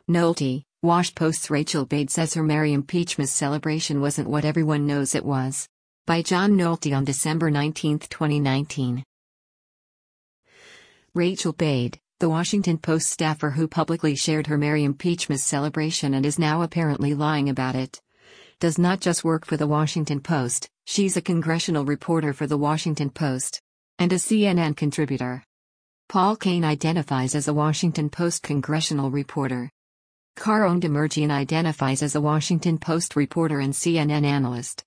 Nolte, Wash Post's Rachel Bade says her Merry Impeachmas celebration wasn't what everyone knows it was. By John Nolte on December 19, 2019. Rachel Bade, the Washington Post staffer who publicly shared her Merry Impeachmas celebration and is now apparently lying about it, does not just work for the Washington Post, she's a congressional reporter for the Washington Post. And a CNN contributor. Paul Kane identifies as a Washington Post congressional reporter. Caron Demerjian identifies as a Washington Post reporter and CNN analyst.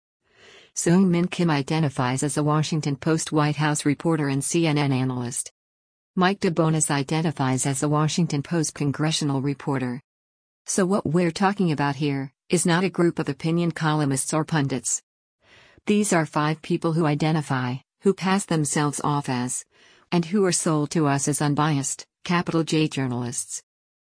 Seung-Min Kim identifies as a Washington Post White House reporter and CNN analyst. Mike DeBonis identifies as a Washington Post congressional reporter. So what we're talking about here is not a group of opinion columnists or pundits. These are 5 people who identify, who pass themselves off as, and who are sold to us as unbiased, capital J journalists.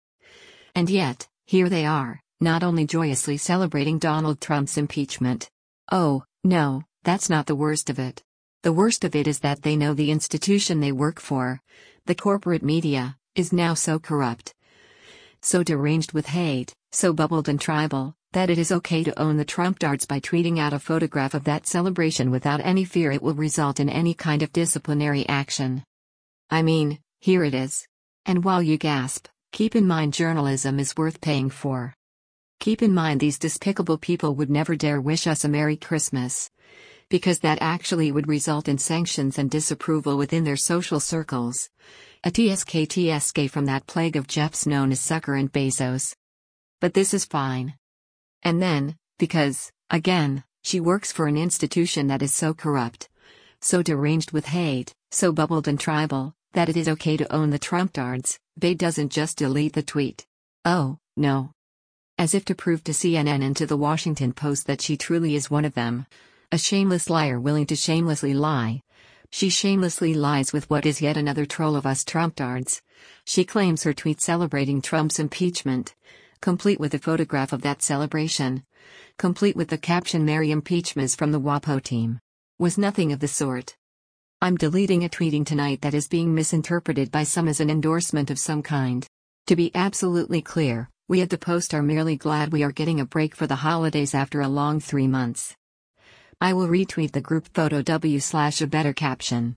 And yet, here they are, not only joyously celebrating Donald Trump's impeachment. Oh, no, that's not the worst of it. The worst of it is that they know the institution they work for, the corporate media, is now so corrupt, so deranged with hate, so bubbled and tribal, that it is okay to own the Trump-dards by tweeting out a photograph of that celebration without any fear it will result in any kind of disciplinary action. I mean, here it is. And while you gasp, keep in mind journalism is worth paying for. Keep in mind these despicable people would never dare wish us a Merry Christmas, because that actually would result in sanctions and disapproval within their social circles. A TSK from that plague of Jeffs known as Zucker and Bezos. But this is fine. And then, because, again, she works for an institution that is so corrupt, so deranged with hate, so bubbled and tribal, that it is okay to own the Trump-dards, Bade doesn't just delete the tweet. Oh, no. As if to prove to CNN and to the Washington Post that she truly is one of them. A shameless liar willing to shamelessly lie. She shamelessly lies with what is yet another troll of us Trump-dards. She claims her tweet celebrating Trump's impeachment, complete with a photograph of that celebration, complete with the caption Merry Impeachmas from the WAPO team, was nothing of the sort. I'm deleting a tweeting tonight that is being misinterpreted by some as an endorsement of some kind. To be absolutely clear, we at the Post are merely glad we are getting a break for the holidays after a long 3 months. I will retweet the group photo a better caption.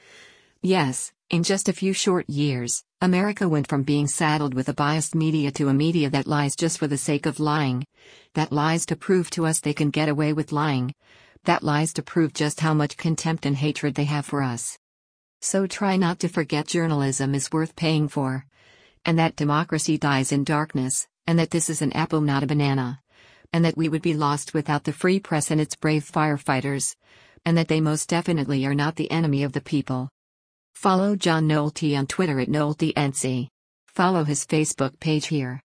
Yes, in just a few short years, America went from being saddled with a biased media to a media that lies just for the sake of lying, that lies to prove to us they can get away with lying, that lies to prove just how much contempt and hatred they have for us. So try not to forget journalism is worth paying for, and that democracy dies in darkness, and that this is an apple not a banana, and that we would be lost without the free press and its brave firefighters, and that they most definitely are not the enemy of the people. Follow John Nolte on Twitter at NolteNC. Follow his Facebook page here.